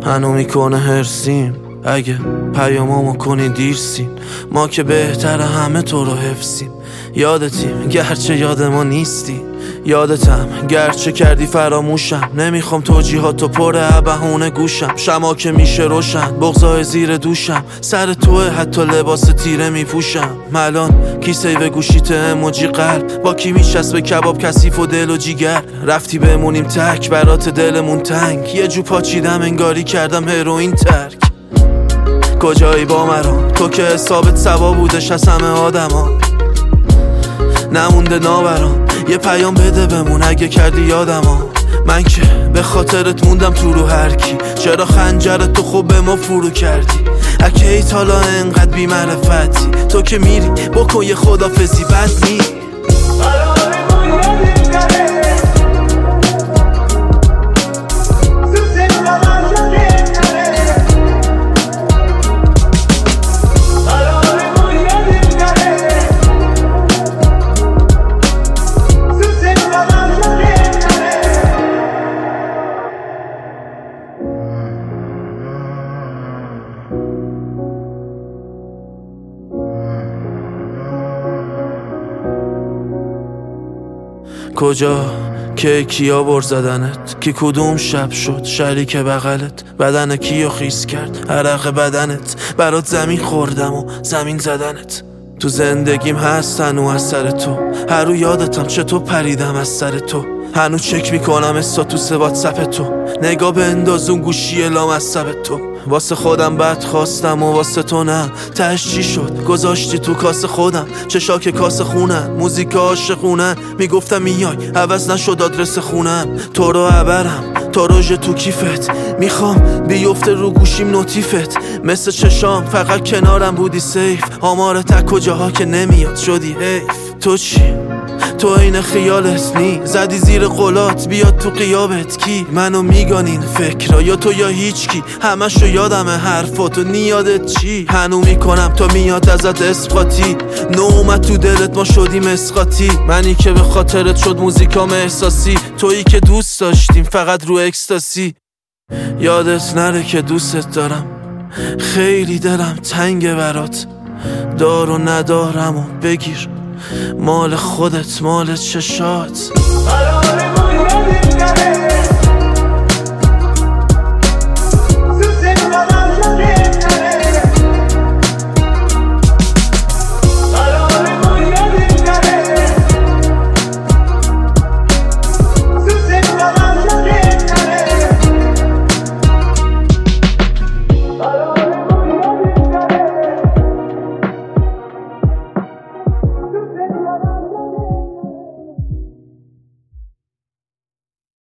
هنو میکنه هرسیم اگه پیامامو کنی دیرسیم. ما که بهتر همه تو رو حفظیم. یادتیم گرچه یاد ما نیستی، یادتم گرچه کردی فراموشم. نمیخوام توجیهاتو پر بهونه گوشم. شما که میشه روشن بغضای زیر دوشم. سر توه حتی لباس تیره میپوشم. الان کی سیو گوشیت اموجی قلب، با کی میشست کباب کثیف و دل و جیگر. رفتی بمونیم تک برات دلمون تنگ. یه جو پاچیدم انگاری کردم هروئین ترک. کجایی با مرام تو که حسابت سوا بودش از همه آدما. نمونده ناورام یه پیام بده بمون اگه کردی یادما. من که به خاطرت موندم تو رو هر کی. چرا خنجرت تو خوب به ما فرو کردی؟ اگه ایت حالا انقدر بی معرفتی. تو که میری بکن یه خدافزی بد نی. کجا که کیا بر زدنت؟ کی کدوم شب شد شریک بغلت؟ بدن کیو خیس کرد عرق بدنت؟ برات زمین خوردم و زمین زدنت. تو زندگیم هست هنو از سر تو. هر رو یادتم چطور پریدم از سر تو. هنو چک میکنم استاتوس واتساپ تو. نگاه به اندازون گوشی لامصب تو. واسه خودم بد خواستم و واسه تو نه. تهش چی شد گذاشتی تو کاسه خودم. چشاک کاسه خونن موزیک عاشقونن. میگفتم میای عوض نشد آدرس خونم. تو رو عبرم تا روژ تو کیفت. میخوام بیفته رو گوشیم نوتیفت. مثل چشام فقط کنارم بودی سیف. آمار تک کجاها که نمیاد شدی حیف. تو چی؟ تو این خیالت نی. زدی زیر قلات بیاد تو قیابت کی؟ منو میگانین فکرها یا تو یا هیچ کی. همشو یادمه حرفاتو نیادت چی؟ هنو میکنم تو میاد ازت اسقاطی. نومت تو دلت ما شدیم اسقاطی. منی که به خاطرت شد موزیکام احساسی. تویی که دوست داشتیم فقط رو اکستاسی. یادت نره که دوستت دارم. خیلی دلم تنگه برات. دار و ندارم و بگیر مال خودت مال چشات.